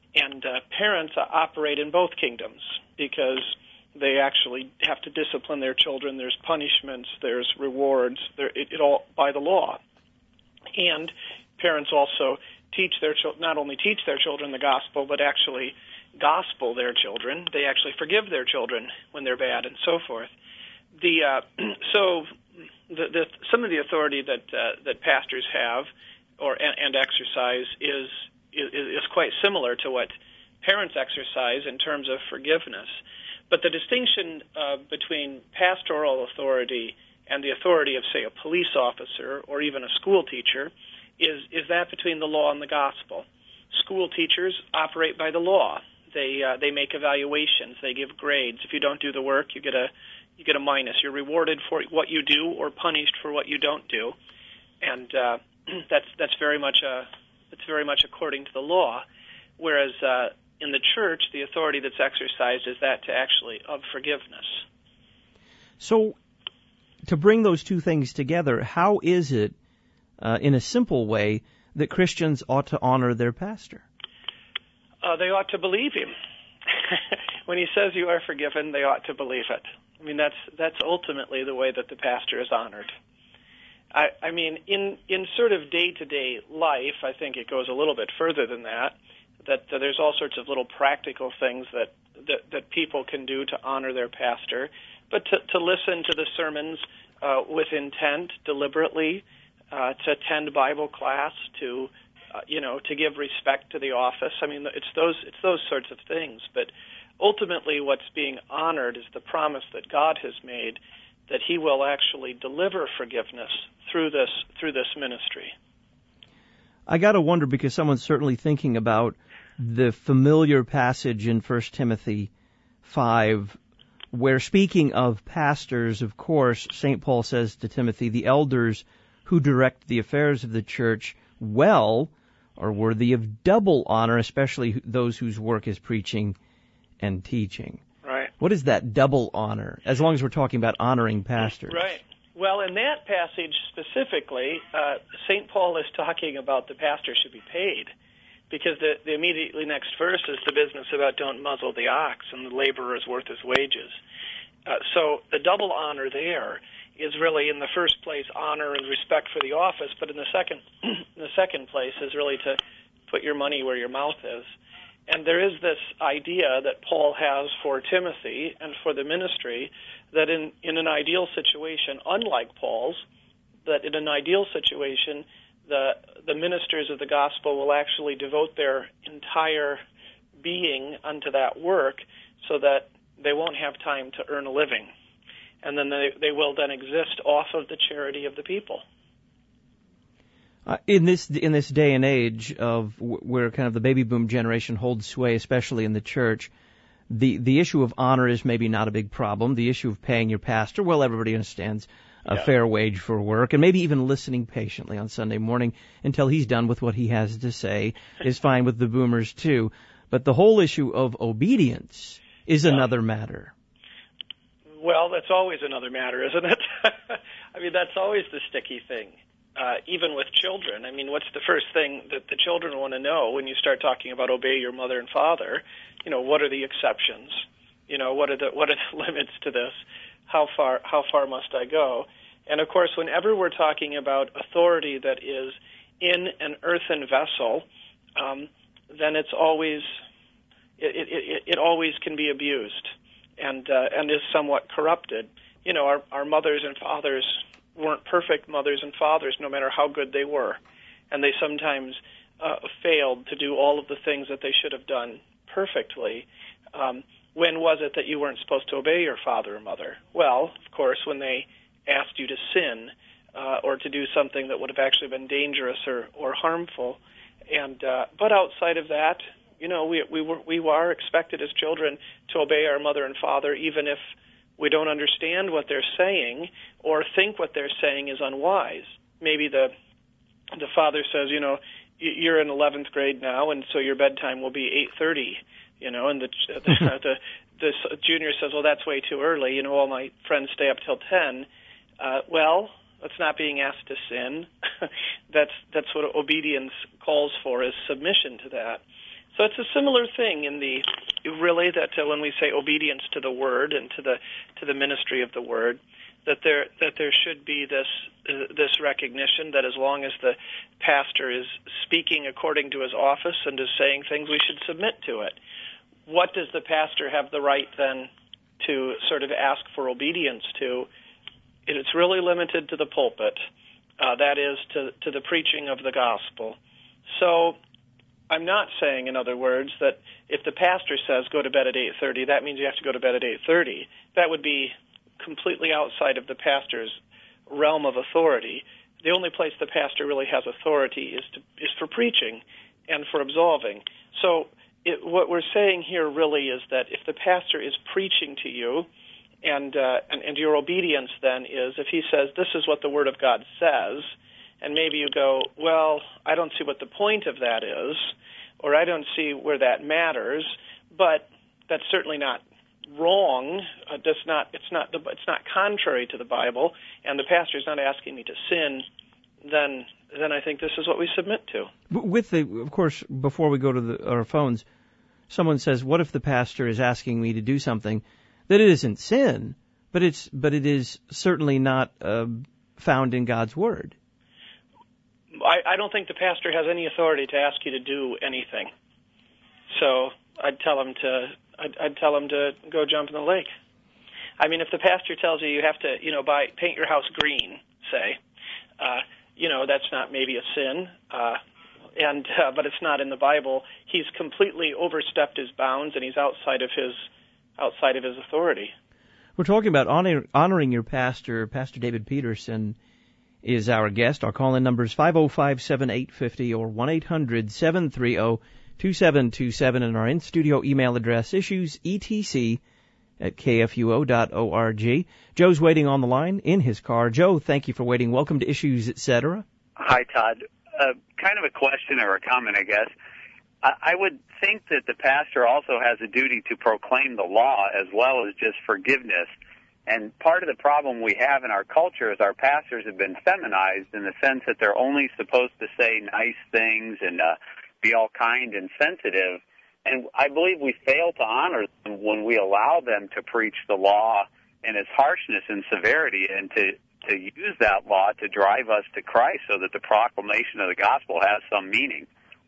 And uh, parents uh, operate in both kingdoms because they actually have to discipline their children. There's punishments, there's rewards, there, it, it all by the law. And parents also teach their children, not only teach their children the gospel, but actually gospel their children. They actually forgive their children when they're bad, and so forth. The uh, so the, the, some of the authority that uh, that pastors have or and, and exercise is, is is quite similar to what parents exercise in terms of forgiveness. But the distinction uh, between pastoral authority and the authority of, say, a police officer or even a school teacher is is that between the law and the gospel. School teachers operate by the law. They uh, they make evaluations. They give grades. If you don't do the work, you get a you get a minus. You're rewarded for what you do or punished for what you don't do, and uh, that's that's very much a that's very much according to the law. Whereas uh, in the church, the authority that's exercised is that to actually of forgiveness. So, to bring those two things together, how is it, uh, in a simple way, that Christians ought to honor their pastor? Uh, they ought to believe him. When he says you are forgiven, they ought to believe it. I mean, that's that's ultimately the way that the pastor is honored. I, I mean, in in sort of day-to-day life, I think it goes a little bit further than that. That uh, there's all sorts of little practical things that, that that people can do to honor their pastor, but to, to listen to the sermons uh, with intent, deliberately, uh, to attend Bible class, to uh, you know, to give respect to the office. I mean, it's those it's those sorts of things. But ultimately, what's being honored is the promise that God has made that He will actually deliver forgiveness through this through this ministry. I got to wonder, because someone's certainly thinking about the familiar passage in First Timothy five, where, speaking of pastors, of course, Saint Paul says to Timothy, the elders who direct the affairs of the church well are worthy of double honor, especially those whose work is preaching and teaching. Right. What is that double honor, as long as we're talking about honoring pastors? Right. Well, in that passage specifically, uh, Saint Paul is talking about the pastor should be paid, because the, the immediately next verse is the business about don't muzzle the ox and the laborer is worth his wages. Uh, so the double honor there is really, in the first place, honor and respect for the office, but in the second, in the second place is really to put your money where your mouth is. And there is this idea that Paul has for Timothy and for the ministry that in, in an ideal situation, unlike Paul's, that in an ideal situation, the the ministers of the gospel will actually devote their entire being unto that work so that they won't have time to earn a living. And then they, they will then exist off of the charity of the people. Uh, in this in this day and age of w- where kind of the baby boom generation holds sway, especially in the church, the the issue of honor is maybe not a big problem. The issue of paying your pastor, well, everybody understands a yeah. fair wage for work, and maybe even listening patiently on Sunday morning until he's done with what he has to say is fine with the boomers too. But the whole issue of obedience is yeah. another matter. Well, that's always another matter, isn't it? I mean, that's always the sticky thing. Uh, even with children, I mean, what's the first thing that the children want to know when you start talking about obey your mother and father? You know, what are the exceptions? You know, what are the what are the limits to this? How far how far must I go? And of course, whenever we're talking about authority that is in an earthen vessel, um, then it's always it, it, it always can be abused and uh, and is somewhat corrupted. You know, our our mothers and fathers weren't perfect mothers and fathers, no matter how good they were, and they sometimes uh, failed to do all of the things that they should have done perfectly. Um, when was it that you weren't supposed to obey your father or mother? Well, of course, when they asked you to sin uh, or to do something that would have actually been dangerous or, or harmful. And uh, but outside of that, you know, we we were we are expected as children to obey our mother and father, even if we don't understand what they're saying or think what they're saying is unwise. Maybe the the father says, you know, you're in eleventh grade now, and so your bedtime will be eight thirty. You know, and the the, the the junior says, well, that's way too early. You know, all my friends stay up till ten. Uh, well, that's not being asked to sin. that's that's what obedience calls for, is submission to that. So it's a similar thing in the really that uh, when we say obedience to the word and to the to the ministry of the word, that there that there should be this uh, this recognition that as long as the pastor is speaking according to his office and is saying things, we should submit to it. What does the pastor have the right then to sort of ask for obedience to? It's really limited to the pulpit. Uh, that is to to the preaching of the gospel. So I'm not saying, in other words, that if the pastor says go to bed at eight thirty, that means you have to go to bed at eight thirty. That would be completely outside of the pastor's realm of authority. The only place the pastor really has authority is to, is for preaching and for absolving. So it, what we're saying here really is that if the pastor is preaching to you, and, uh, and and your obedience then is, if he says this is what the Word of God says, and maybe you go, well, I don't see what the point of that is, or I don't see where that matters, but that's certainly not wrong. Uh, that's not. It's not. The, it's not contrary to the Bible, and the pastor is not asking me to sin. Then, then I think this is what we submit to. With the, of course, before we go to the, our phones, someone says, "What if the pastor is asking me to do something that it isn't sin, but it's but it is certainly not uh, found in God's Word?" I, I don't think the pastor has any authority to ask you to do anything. So I'd tell him to I'd, I'd tell him to go jump in the lake. I mean, if the pastor tells you you have to, you know, buy paint your house green, say, uh, you know, that's not maybe a sin, uh, and uh, but it's not in the Bible. He's completely overstepped his bounds, and he's outside of his outside of his authority. We're talking about honor, honoring your pastor. Pastor David Peterson is our guest. Our call-in number is five oh five, seven eight five oh or one eight hundred, seven three oh, two seven two seven, and our in-studio email address, issues E T C at K F U O dot org. Joe's waiting on the line in his car. Joe, thank you for waiting. Welcome to Issues, et cetera. Hi, Todd. Uh, kind of a question or a comment, I guess. I, I would think that the pastor also has a duty to proclaim the law as well as just forgiveness. And part of the problem we have in our culture is our pastors have been feminized in the sense that they're only supposed to say nice things and uh, be all kind and sensitive. And I believe we fail to honor them when we allow them to preach the law in its harshness and severity, and to, to use that law to drive us to Christ so that the proclamation of the gospel has some meaning.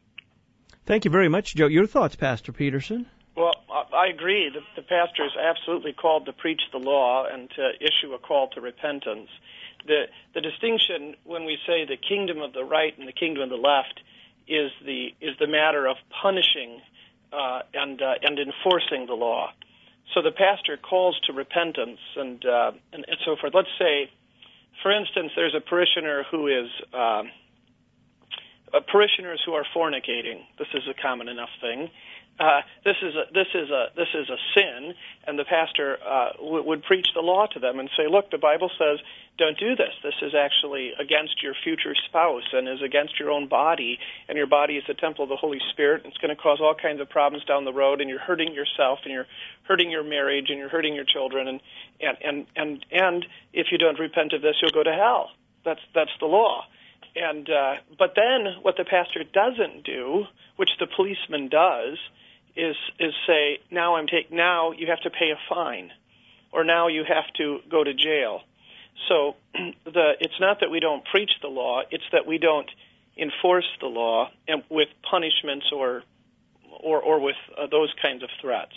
Thank you very much, Joe. Your thoughts, Pastor Peterson? Well, I agree. The, the pastor is absolutely called to preach the law and to issue a call to repentance. The the distinction when we say the kingdom of the right and the kingdom of the left is the is the matter of punishing uh, and uh, and enforcing the law. So the pastor calls to repentance and, uh, and and so forth. Let's say, for instance, there's a parishioner who is uh, uh, parishioners who are fornicating. This is a common enough thing. Uh, this is a, this is a this is a sin, and the pastor uh, w- would preach the law to them and say, "Look, the Bible says don't do this. This is actually against your future spouse and is against your own body, and your body is the temple of the Holy Spirit. And it's going to cause all kinds of problems down the road, and you're hurting yourself, and you're hurting your marriage, and you're hurting your children, and and and and, and if you don't repent of this, you'll go to hell. That's that's the law." And uh, but then what the pastor doesn't do, which the policeman does, is is say, now I'm take now you have to pay a fine, or now you have to go to jail. So the it's not that we don't preach the law, it's that we don't enforce the law and with punishments or or or with uh, those kinds of threats.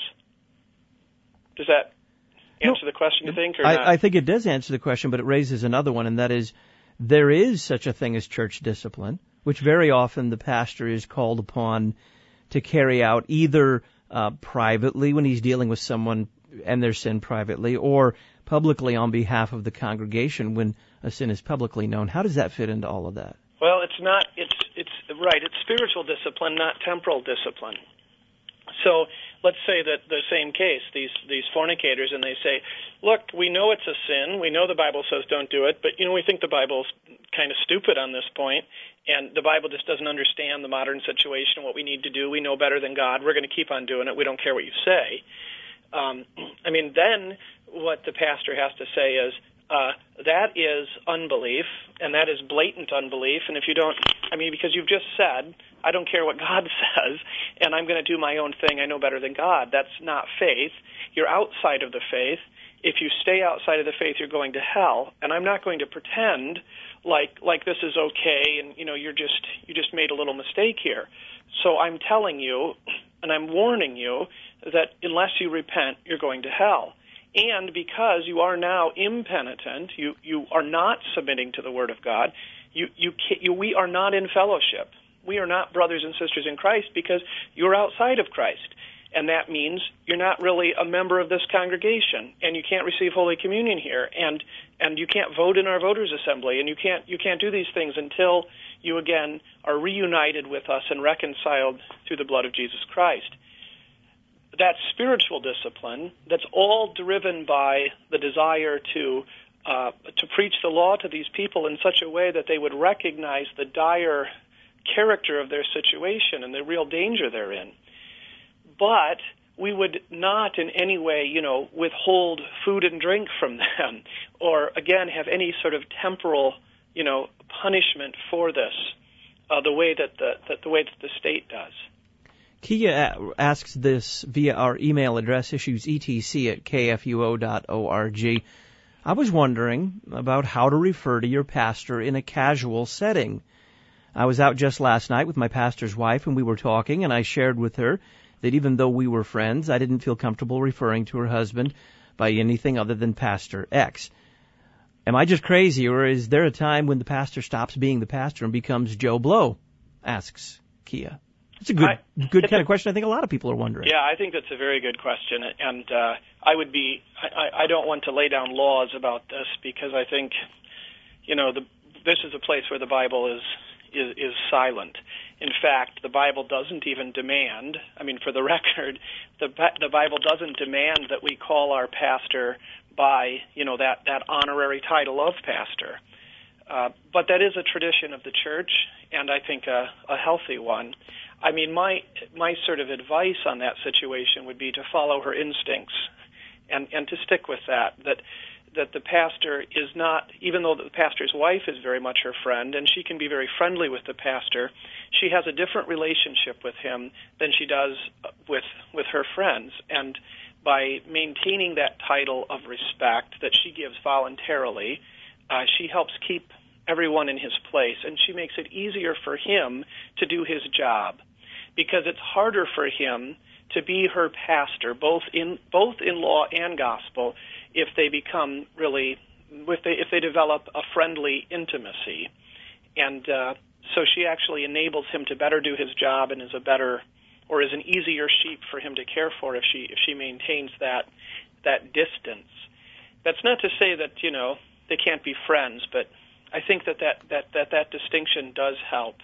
Does that answer no, the question, you think, or I, not? I think it does answer the question, but it raises another one, and that is there is such a thing as church discipline, which very often the pastor is called upon to carry out either uh, privately when he's dealing with someone and their sin privately, or publicly on behalf of the congregation when a sin is publicly known. How does that fit into all of that? Well, it's not. It's it's right. It's spiritual discipline, not temporal discipline. So let's say that the same case, these these fornicators, and they say, look, we know it's a sin. We know the Bible says don't do it, but, you know, we think the Bible's kind of stupid on this point, and the Bible just doesn't understand the modern situation and what we need to do. We know better than God. We're going to keep on doing it. We don't care what you say. Um, I mean, then what the pastor has to say is, uh, that is unbelief, and that is blatant unbelief. And if you don't, I mean, because you've just said, I don't care what God says, and I'm going to do my own thing, I know better than God. That's not faith. You're outside of the faith. If you stay outside of the faith, you're going to hell. And I'm not going to pretend like like this is okay, and you know you're just you just made a little mistake here. So I'm telling you, and I'm warning you that unless you repent, you're going to hell. And because you are now impenitent, you you are not submitting to the Word of God. You you, can't, you we are not in fellowship. We are not brothers and sisters in Christ because you're outside of Christ. And that means you're not really a member of this congregation, and you can't receive Holy Communion here, and and you can't vote in our voters' assembly, and you can't you can't do these things until you again are reunited with us and reconciled through the blood of Jesus Christ. That spiritual discipline, that's all driven by the desire to uh, to preach the law to these people in such a way that they would recognize the dire character of their situation and the real danger they're in. But we would not in any way, you know, withhold food and drink from them or, again, have any sort of temporal, you know, punishment for this uh, the way that the, that the way that the state does. Kia asks this via our email address, issues E T C at K F U O dot org. I was wondering about how to refer to your pastor in a casual setting. I was out just last night with my pastor's wife, and we were talking, and I shared with her that even though we were friends, I didn't feel comfortable referring to her husband by anything other than Pastor X. Am I just crazy, or is there a time when the pastor stops being the pastor and becomes Joe Blow? Asks Kia. It's a good, I, good kind a, of question. I think a lot of people are wondering. Yeah, I think that's a very good question, and uh, I would be. I, I don't want to lay down laws about this because I think, you know, the, this is a place where the Bible is is, is silent. In fact, the Bible doesn't even demand, I mean, for the record, the the Bible doesn't demand that we call our pastor by, you know, that, that honorary title of pastor. Uh, but that is a tradition of the church, and I think a, a healthy one. I mean, my my sort of advice on that situation would be to follow her instincts and, and to stick with that, that that the pastor is not, even though the pastor's wife is very much her friend, and she can be very friendly with the pastor, she has a different relationship with him than she does with with her friends. And by maintaining that title of respect that she gives voluntarily, uh, she helps keep everyone in his place, and she makes it easier for him to do his job, because it's harder for him to be her pastor, both in both in law and gospel, if they become really, if they if they develop a friendly intimacy. And uh, so she actually enables him to better do his job and is a better, or is an easier sheep for him to care for if she if she maintains that that distance. That's not to say that, you know, they can't be friends, but I think that that, that, that, that distinction does help.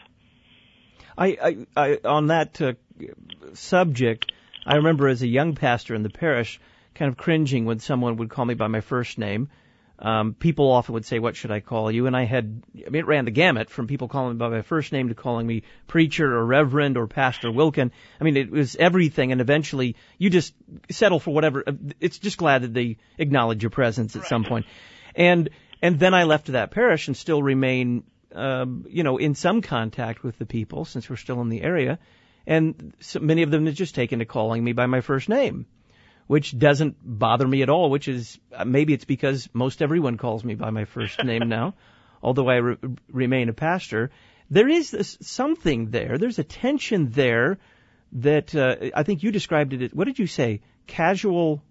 I, I, I on that uh, subject, I remember as a young pastor in the parish kind of cringing when someone would call me by my first name. Um, people often would say, "What should I call you?" And I had, I mean, it ran the gamut from people calling me by my first name to calling me preacher or reverend or Pastor Wilkin. I mean, it was everything, and eventually you just settle for whatever. It's just glad that they acknowledge your presence at right. some point. And and then I left that parish and still remain, um, you know, in some contact with the people since we're still in the area. And so many of them have just taken to calling me by my first name, which doesn't bother me at all, which is, maybe it's because most everyone calls me by my first name now, although I re- remain a pastor. There is this, something there. There's a tension there that uh, I think you described it as, what did you say, casual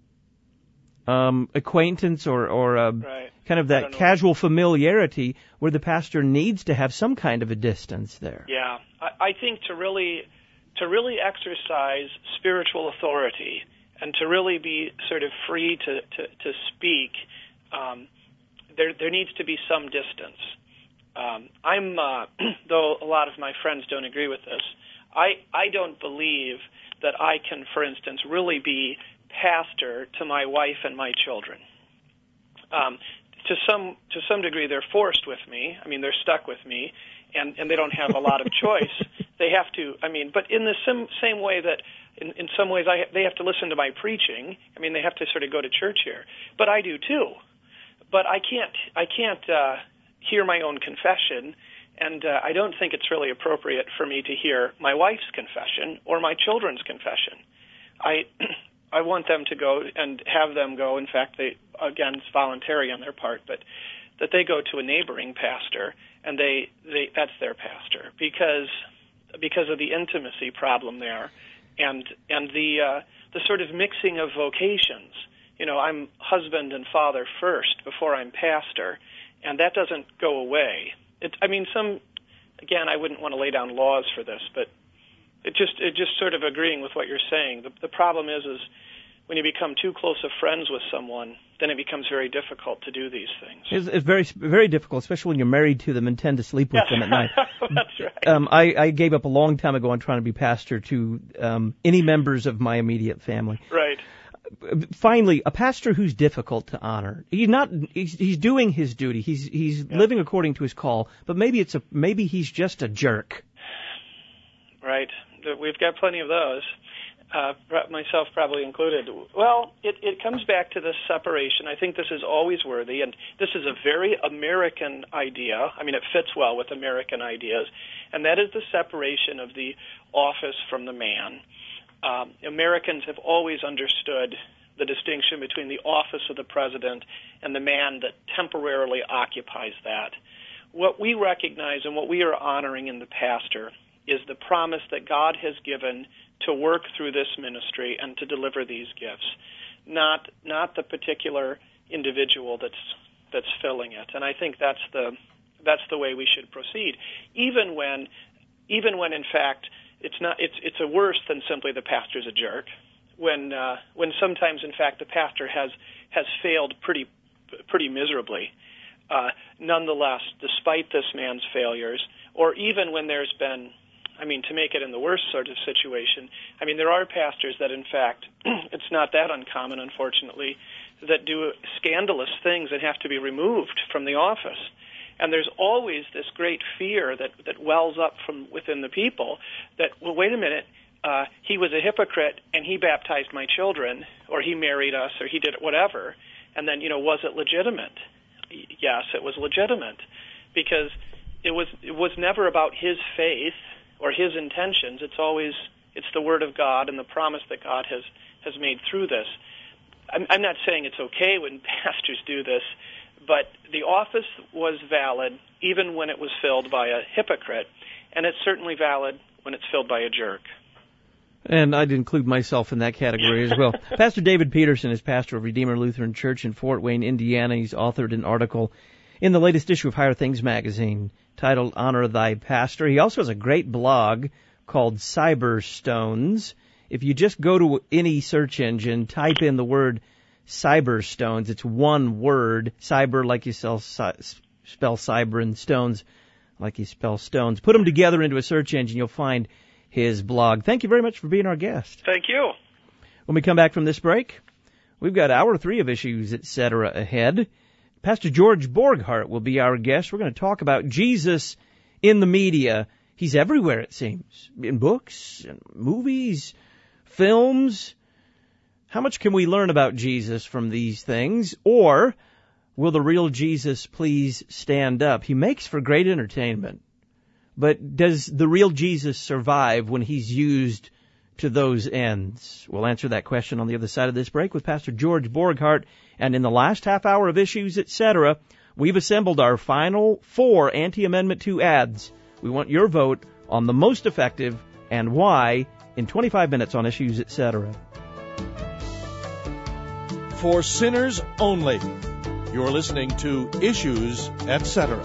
um, acquaintance or, or uh, right. kind of that casual familiarity where the pastor needs to have some kind of a distance there. Yeah, I, I think to really, to really exercise spiritual authority and to really be sort of free to, to, to speak, um, there there needs to be some distance. Um, I'm, uh, though a lot of my friends don't agree with this, I, I don't believe that I can, for instance, really be pastor to my wife and my children. Um, to some to some degree, they're forced with me. I mean, they're stuck with me, and, and they don't have a lot of choice. They have to, I mean, but in the sim, same way that In, in some ways, I, they have to listen to my preaching. I mean, they have to sort of go to church here. But I do, too. but I can't I can't uh, hear my own confession, and uh, I don't think it's really appropriate for me to hear my wife's confession or my children's confession. I I want them to go and have them go. In fact, they again it's voluntary on their part, but that they go to a neighboring pastor and they, they that's their pastor because because of the intimacy problem there, and and the uh, the sort of mixing of vocations. You know, I'm husband and father first before I'm pastor, and that doesn't go away. It, I mean, some again, I wouldn't want to lay down laws for this, but it just it just sort of agreeing with what you're saying. The, the problem is is when you become too close of friends with someone, then it becomes very difficult to do these things. It's, it's very very difficult, especially when you're married to them and tend to sleep with yes. them at night. That's right. Um, I, I gave up a long time ago on trying to be pastor to um, any members of my immediate family. Right. Finally, a pastor who's difficult to honor. He's not. He's, he's doing his duty. He's he's yeah. living according to his call. But maybe it's a maybe he's just a jerk. Right. We've got plenty of those. Uh, myself probably included. Well, it, it comes back to this separation. I think this is always worthy, and this is a very American idea. I mean, it fits well with American ideas, and that is the separation of the office from the man. Um, Americans have always understood the distinction between the office of the president and the man that temporarily occupies that. What we recognize and what we are honoring in the pastor is the promise that God has given to work through this ministry and to deliver these gifts, not not the particular individual that's that's filling it. And I think that's the that's the way we should proceed, even when even when in fact it's not it's it's a worse than simply the pastor's a jerk. When uh, when sometimes in fact the pastor has has failed pretty pretty miserably. Uh, nonetheless, despite this man's failures, or even when there's been I mean, to make it in the worst sort of situation, I mean, there are pastors that, in fact, it's not that uncommon, unfortunately, that do scandalous things and have to be removed from the office. And there's always this great fear that, that wells up from within the people that, well, wait a minute, uh, he was a hypocrite and he baptized my children, or he married us, or he did whatever. And then, you know, was it legitimate? Yes, it was legitimate, because it was it was never about his faith or his intentions. It's always, it's the Word of God and the promise that God has, has made through this. I'm, I'm not saying it's okay when pastors do this, but the office was valid even when it was filled by a hypocrite, and it's certainly valid when it's filled by a jerk. And I'd include myself in that category as well. Pastor David Peterson is pastor of Redeemer Lutheran Church in Fort Wayne, Indiana. He's authored an article in the latest issue of Higher Things magazine titled Honor Thy Pastor. He also has a great blog called Cyberstones. If you just go to any search engine, type in the word Cyberstones, it's one word, cyber like you spell cyber, and stones like you spell stones. Put them together into a search engine, you'll find his blog. Thank you very much for being our guest. Thank you. When we come back from this break, we've got hour three of Issues, et cetera ahead. Pastor George Borghardt will be our guest. We're going to talk about Jesus in the media. He's everywhere, it seems, in books, and movies, films. How much can we learn about Jesus from these things? Or will the real Jesus please stand up? He makes for great entertainment. But does the real Jesus survive when he's used to those ends? We'll answer that question on the other side of this break with Pastor George Borghardt. And in the last half hour of Issues, et cetera, we've assembled our final four Anti-Amendment two ads. We want your vote on the most effective and why in twenty-five minutes on Issues, et cetera. For sinners only. You're listening to Issues, et cetera.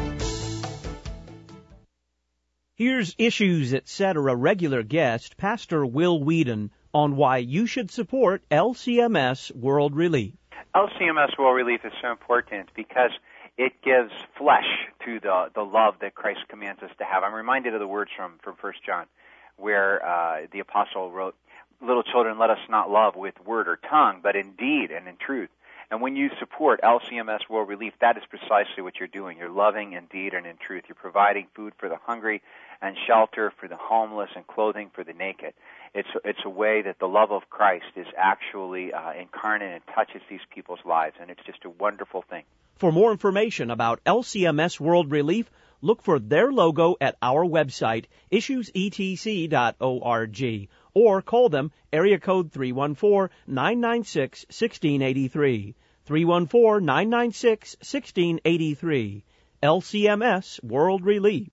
Here's Issues, et cetera regular guest, Pastor Will Whedon, on why you should support L C M S World Relief. L C M S World Relief is so important because it gives flesh to the, the love that Christ commands us to have. I'm reminded of the words from, from First John, where uh, the apostle wrote, "Little children, let us not love with word or tongue, but in deed and in truth." And when you support L C M S World Relief, that is precisely what you're doing. You're loving in deed and in truth. You're providing food for the hungry and shelter for the homeless and clothing for the naked. It's it's a way that the love of Christ is actually uh, incarnate and touches these people's lives, and it's just a wonderful thing. For more information about L C M S World Relief, look for their logo at our website, issues e t c dot org, or call them area code three one four, nine nine six, one six eight three, three one four, nine nine six, one six eight three. L C M S World Relief.